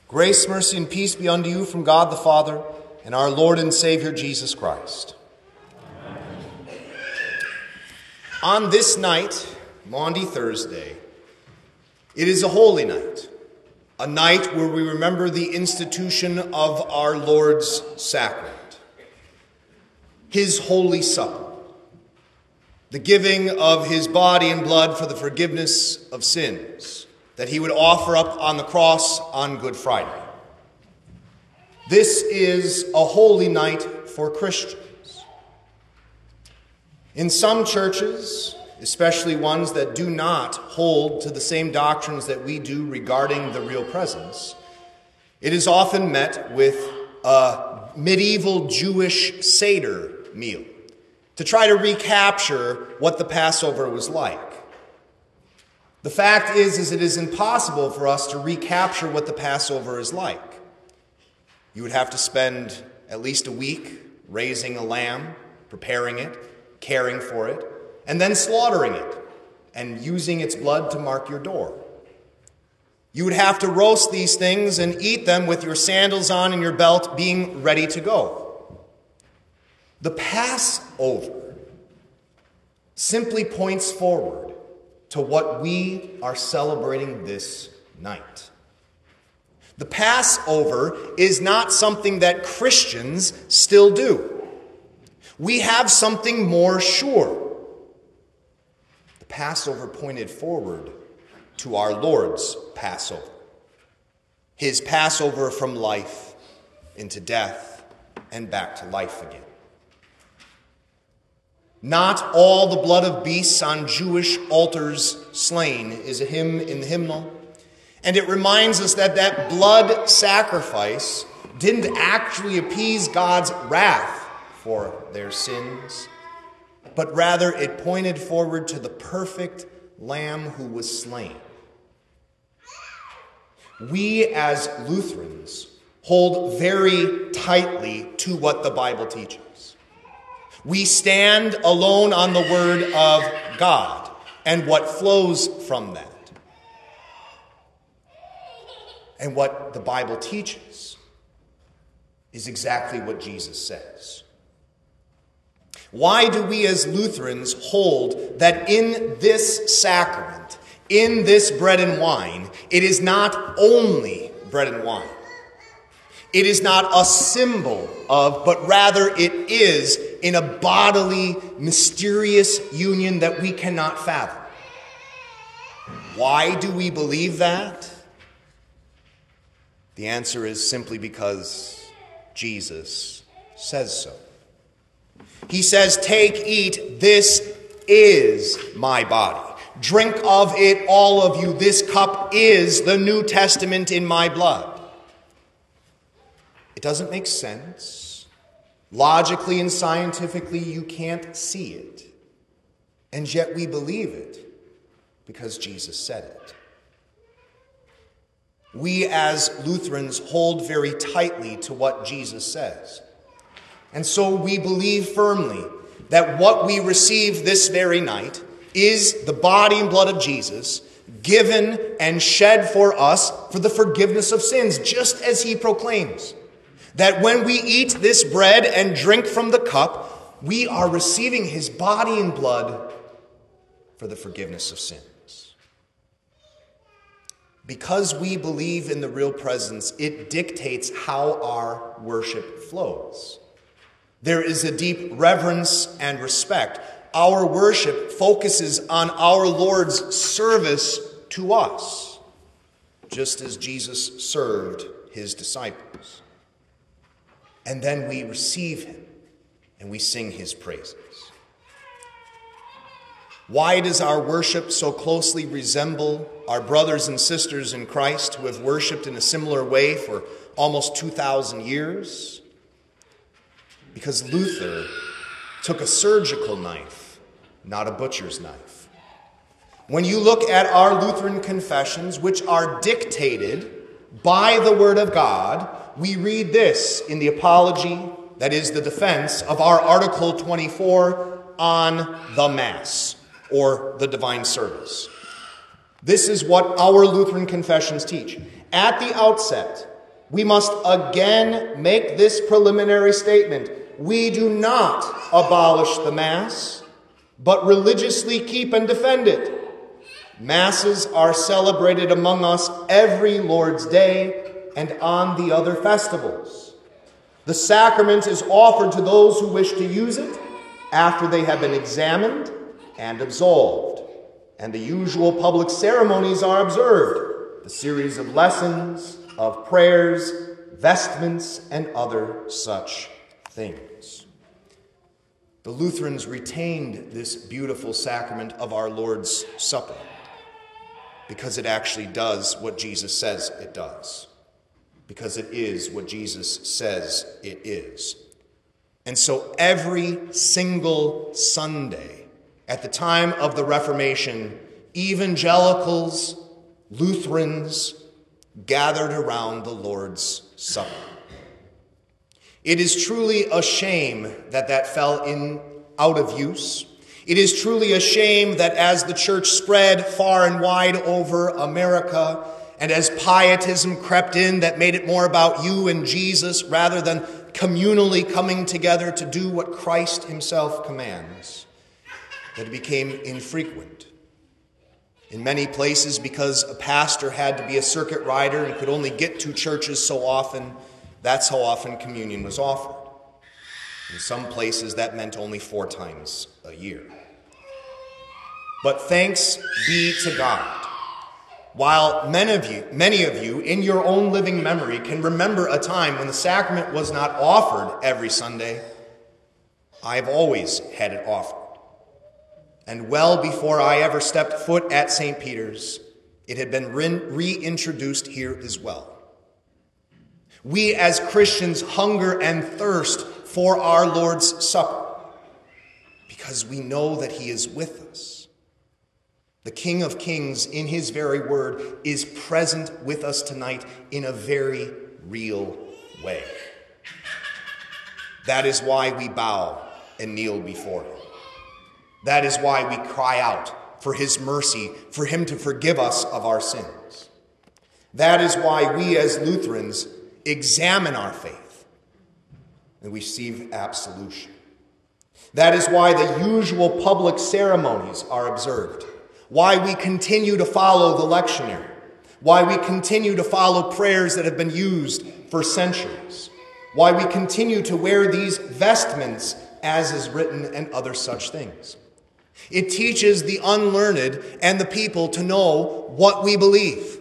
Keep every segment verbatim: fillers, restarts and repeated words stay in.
Grace, mercy, and peace be unto you from God the Father and our Lord and Savior Jesus Christ. Amen. On this night, Maundy Thursday, it is a holy night, a night where we remember the institution of our Lord's sacrament, his holy supper, the giving of his body and blood for the forgiveness of sins that he would offer up on the cross on Good Friday. This is a holy night for Christians. In some churches, especially ones that do not hold to the same doctrines that we do regarding the real presence, it is often met with a medieval Jewish Seder meal to try to recapture what the Passover was like. The fact is, is it is impossible for us to recapture what the Passover is like. You would have to spend at least a week raising a lamb, preparing it, caring for it, and then slaughtering it and using its blood to mark your door. You would have to roast these things and eat them with your sandals on and your belt being ready to go. The Passover simply points forward to what we are celebrating this night. The Passover is not something that Christians still do. We have something more sure. The Passover pointed forward to our Lord's Passover. His Passover from life into death and back to life again. Not all the blood of beasts on Jewish altars slain is a hymn in the hymnal. And it reminds us that that blood sacrifice didn't actually appease God's wrath for their sins, but rather it pointed forward to the perfect Lamb who was slain. We as Lutherans hold very tightly to what the Bible teaches. We stand alone on the Word of God and what flows from that. And what the Bible teaches is exactly what Jesus says. Why do we as Lutherans hold that in this sacrament, in this bread and wine, it is not only bread and wine? It is not a symbol of, but rather it is in a bodily, mysterious union that we cannot fathom. Why do we believe that? The answer is simply because Jesus says so. He says, "Take, eat, this is my body. Drink of it, all of you. This cup is the New Testament in my blood." It doesn't make sense. Logically and scientifically, you can't see it. And yet we believe it because Jesus said it. We as Lutherans hold very tightly to what Jesus says. And so we believe firmly that what we receive this very night is the body and blood of Jesus given and shed for us for the forgiveness of sins, just as he proclaims. That when we eat this bread and drink from the cup, we are receiving his body and blood for the forgiveness of sins. Because we believe in the real presence, it dictates how our worship flows. There is a deep reverence and respect. Our worship focuses on our Lord's service to us, just as Jesus served his disciples. And then we receive him and we sing his praises. Why does our worship so closely resemble our brothers and sisters in Christ who have worshiped in a similar way for almost two thousand years? Because Luther took a surgical knife, not a butcher's knife. When you look at our Lutheran confessions, which are dictated by the Word of God, we read this in the apology, that is the defense of our Article twenty-four on the Mass, or the divine service. This is what our Lutheran confessions teach. At the outset, we must again make this preliminary statement. We do not abolish the Mass, but religiously keep and defend it. Masses are celebrated among us every Lord's Day and on the other festivals. The sacrament is offered to those who wish to use it after they have been examined and absolved, and the usual public ceremonies are observed, the series of lessons, of prayers, vestments, and other such things. The Lutherans retained this beautiful sacrament of our Lord's Supper because it actually does what Jesus says it does, because it is what Jesus says it is. And so every single Sunday at the time of the Reformation, evangelicals, Lutherans, gathered around the Lord's Supper. It is truly a shame that that fell in out of use. It is truly a shame that as the church spread far and wide over America, and as pietism crept in that made it more about you and Jesus rather than communally coming together to do what Christ himself commands, that it became infrequent. In many places, because a pastor had to be a circuit rider and could only get to churches so often, that's how often communion was offered. In some places, that meant only four times a year. But thanks be to God. While many of you, many of you in your own living memory can remember a time when the sacrament was not offered every Sunday, I've always had it offered. And well before I ever stepped foot at Saint Peter's, it had been reintroduced here as well. We as Christians hunger and thirst for our Lord's Supper because we know that he is with us. The King of Kings, in his very word, is present with us tonight in a very real way. That is why we bow and kneel before him. That is why we cry out for his mercy, for him to forgive us of our sins. That is why we as Lutherans examine our faith and we receive absolution. That is why the usual public ceremonies are observed, why we continue to follow the lectionary, why we continue to follow prayers that have been used for centuries, why we continue to wear these vestments as is written and other such things. It teaches the unlearned and the people to know what we believe.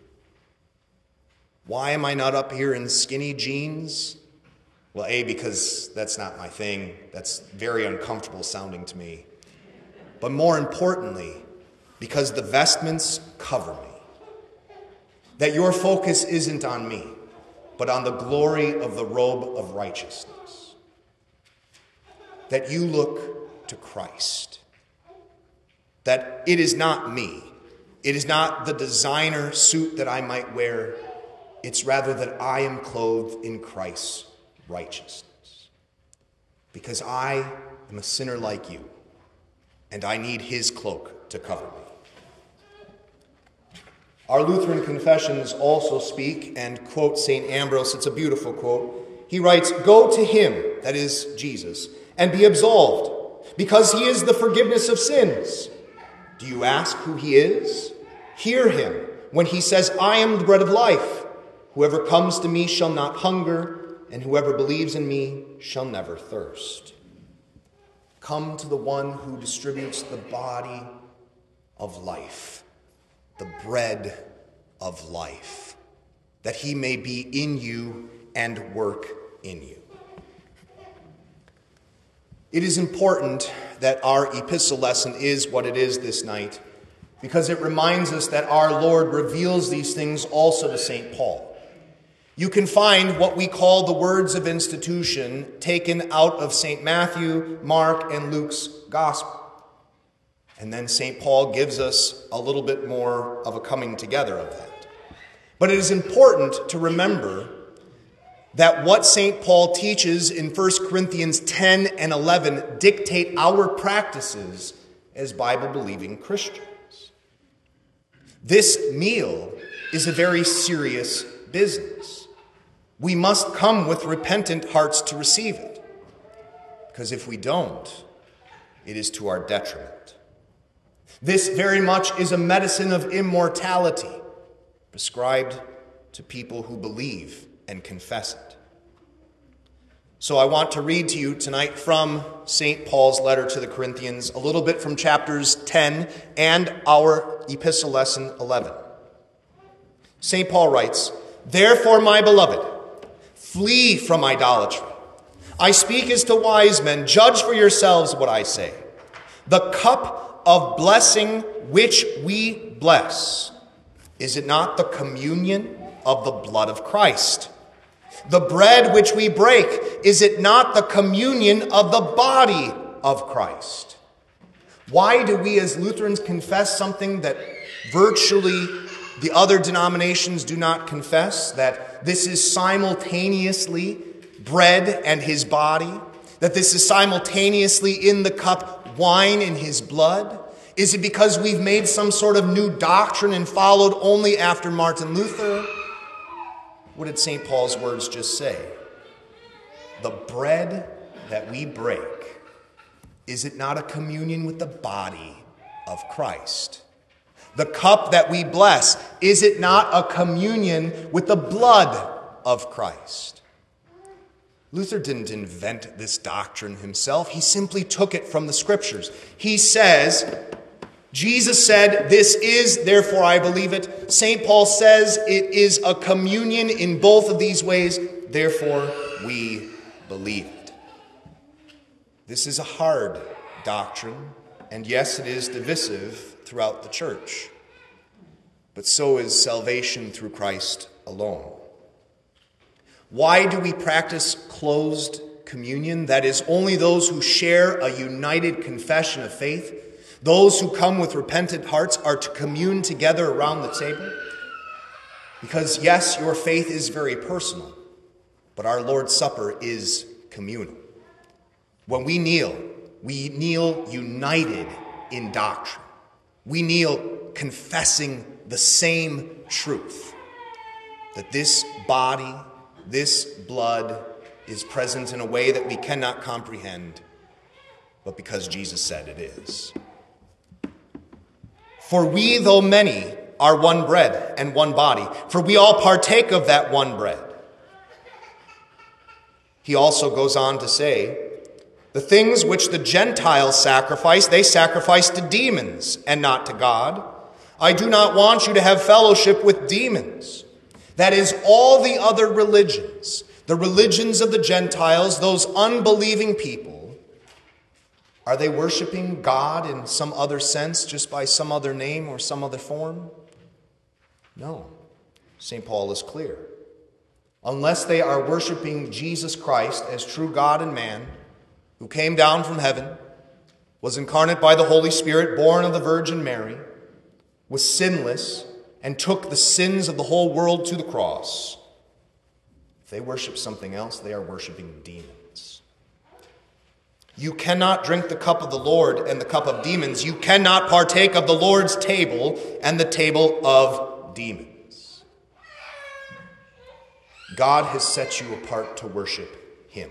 Why am I not up here in skinny jeans? Well, A, because that's not my thing. That's very uncomfortable sounding to me. But more importantly, because the vestments cover me. That your focus isn't on me, but on the glory of the robe of righteousness. That you look to Christ. That it is not me. It is not the designer suit that I might wear. It's rather that I am clothed in Christ's righteousness. Because I am a sinner like you, and I need his cloak to cover me. Our Lutheran confessions also speak and quote Saint Ambrose. It's a beautiful quote. He writes, "Go to him," that is Jesus, "and be absolved, because he is the forgiveness of sins." Do you ask who he is? Hear him when he says, "I am the bread of life. Whoever comes to me shall not hunger, and whoever believes in me shall never thirst." Come to the one who distributes the body of life, the bread of life, that he may be in you and work in you. It is important that our epistle lesson is what it is this night, because it reminds us that our Lord reveals these things also to Saint Paul. You can find what we call the words of institution taken out of Saint Matthew, Mark, and Luke's gospel. And then Saint Paul gives us a little bit more of a coming together of that. But it is important to remember that what Saint Paul teaches in First Corinthians ten and eleven dictate our practices as Bible-believing Christians. This meal is a very serious business. We must come with repentant hearts to receive it, because if we don't, it is to our detriment. This very much is a medicine of immortality prescribed to people who believe and confess it. So I want to read to you tonight from Saint Paul's letter to the Corinthians, a little bit from chapters ten and our epistle lesson eleven. Saint Paul writes, "Therefore, my beloved, flee from idolatry. I speak as to wise men. Judge for yourselves what I say. The cup of blessing which we bless, is it not the communion of the blood of Christ? The bread which we break, is it not the communion of the body of Christ?" Why do we as Lutherans confess something that virtually the other denominations do not confess? That this is simultaneously bread and his body? That this is simultaneously in the cup wine and his blood? Is it because we've made some sort of new doctrine and followed only after Martin Luther? What did Saint Paul's words just say? The bread that we break, is it not a communion with the body of Christ? The cup that we bless, is it not a communion with the blood of Christ? Luther didn't invent this doctrine himself. He simply took it from the scriptures. He says, Jesus said, "This is, therefore I believe it." Saint Paul says it is a communion in both of these ways, therefore we believe it. This is a hard doctrine, and yes, it is divisive throughout the church. But so is salvation through Christ alone. Why do we practice closed communion? That is, only those who share a united confession of faith, those who come with repentant hearts, are to commune together around the table. Because yes, your faith is very personal, but our Lord's Supper is communal. When we kneel, we kneel united in doctrine. We kneel confessing the same truth, that this body, this blood is present in a way that we cannot comprehend, but because Jesus said it is. For we, though many, are one bread and one body, for we all partake of that one bread. He also goes on to say, the things which the Gentiles sacrifice, they sacrifice to demons and not to God. I do not want you to have fellowship with demons. That is, all the other religions, the religions of the Gentiles, those unbelieving people, are they worshiping God in some other sense, just by some other name or some other form? No. Saint Paul is clear. Unless they are worshiping Jesus Christ as true God and man, who came down from heaven, was incarnate by the Holy Spirit, born of the Virgin Mary, was sinless, and took the sins of the whole world to the cross. If they worship something else, they are worshiping demons. You cannot drink the cup of the Lord and the cup of demons. You cannot partake of the Lord's table and the table of demons. God has set you apart to worship him.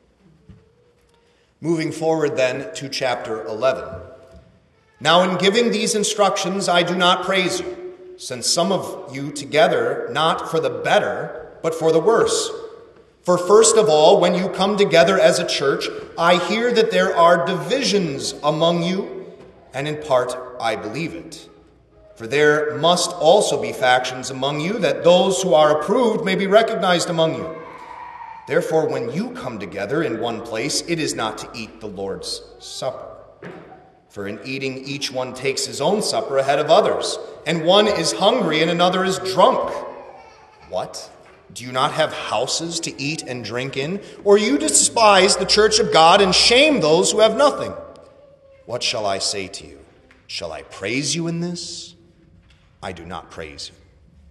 Moving forward then to chapter eleven. Now in giving these instructions, I do not praise you, since some of you together, not for the better, but for the worse. For first of all, when you come together as a church, I hear that there are divisions among you, and in part I believe it. For there must also be factions among you, that those who are approved may be recognized among you. Therefore, when you come together in one place, it is not to eat the Lord's Supper. For in eating, each one takes his own supper ahead of others, and one is hungry and another is drunk. What? Do you not have houses to eat and drink in? Or you despise the church of God and shame those who have nothing? What shall I say to you? Shall I praise you in this? I do not praise you.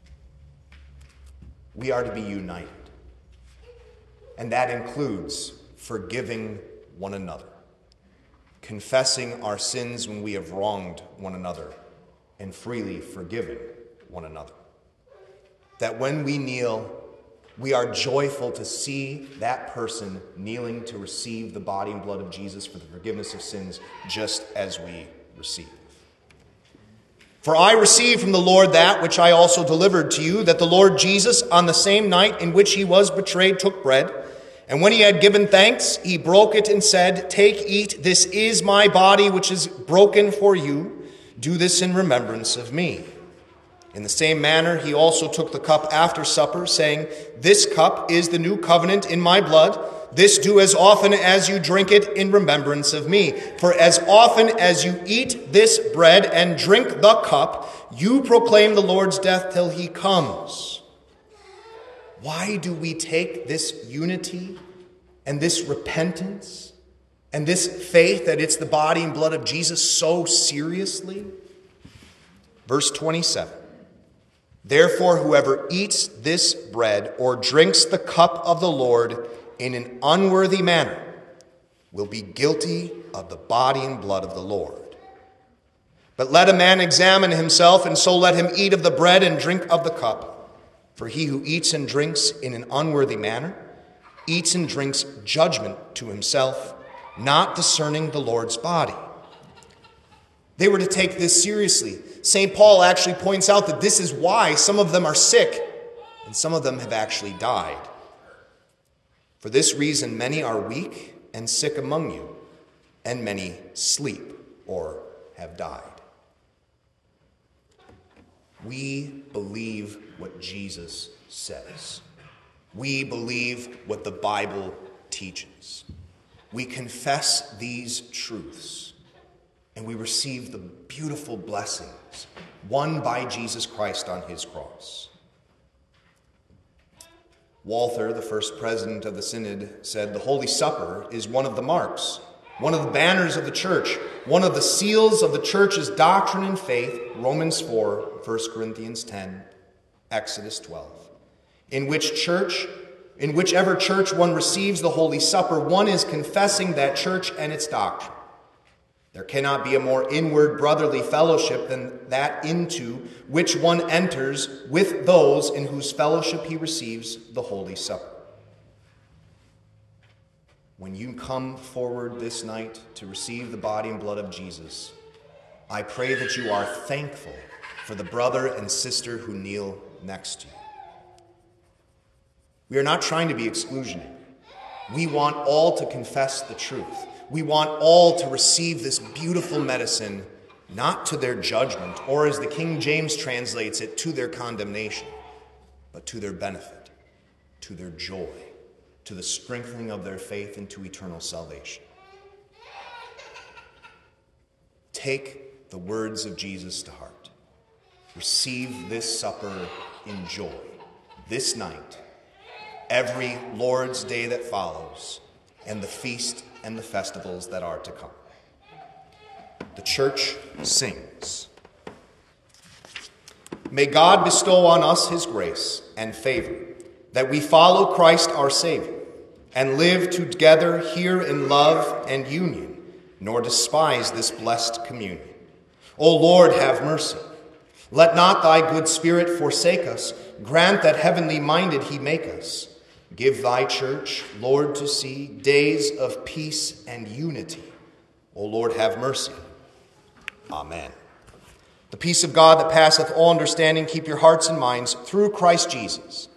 We are to be united. And that includes forgiving one another, confessing our sins when we have wronged one another, and freely forgiving one another. That when we kneel, We are joyful to see that person kneeling to receive the body and blood of Jesus for the forgiveness of sins, just as we receive. For I received from the Lord that which I also delivered to you, that the Lord Jesus, on the same night in which he was betrayed, took bread. And when he had given thanks, he broke it and said, "Take, eat, this is my body which is broken for you. Do this in remembrance of me." In the same manner, he also took the cup after supper, saying, "This cup is the new covenant in my blood. This do as often as you drink it in remembrance of me. For as often as you eat this bread and drink the cup, you proclaim the Lord's death till he comes." Why do we take this unity and this repentance and this faith that it's the body and blood of Jesus so seriously? Verse twenty-seven. Therefore, whoever eats this bread or drinks the cup of the Lord in an unworthy manner will be guilty of the body and blood of the Lord. But let a man examine himself, and so let him eat of the bread and drink of the cup. For he who eats and drinks in an unworthy manner eats and drinks judgment to himself, not discerning the Lord's body. They were to take this seriously. Saint Paul actually points out that this is why some of them are sick and some of them have actually died. For this reason, many are weak and sick among you, and many sleep or have died. We believe what Jesus says. We believe what the Bible teaches. We confess these truths, and we receive the beautiful blessings won by Jesus Christ on his cross. Walther, the first president of the Synod, said, "The Holy Supper is one of the marks, one of the banners of the church, one of the seals of the church's doctrine and faith," Romans four, First Corinthians ten, Exodus twelve. In which church, in whichever church one receives the Holy Supper, one is confessing that church and its doctrine. There cannot be a more inward brotherly fellowship than that into which one enters with those in whose fellowship he receives the Holy Supper. When you come forward this night to receive the body and blood of Jesus, I pray that you are thankful for the brother and sister who kneel next to you. We are not trying to be exclusionary. We want all to confess the truth. We want all to receive this beautiful medicine, not to their judgment, or as the King James translates it, to their condemnation, but to their benefit, to their joy, to the strengthening of their faith into eternal salvation. Take the words of Jesus to heart. Receive this supper in joy, this night, every Lord's Day that follows, and the feast and the festivals that are to come. The church sings. May God bestow on us his grace and favor, that we follow Christ our Savior, and live together here in love and union, nor despise this blessed communion. O Lord, have mercy. Let not thy good Spirit forsake us. Grant that heavenly minded he make us. Give thy church, Lord, to see days of peace and unity. O Lord, have mercy. Amen. The peace of God that passeth all understanding, keep your hearts and minds through Christ Jesus.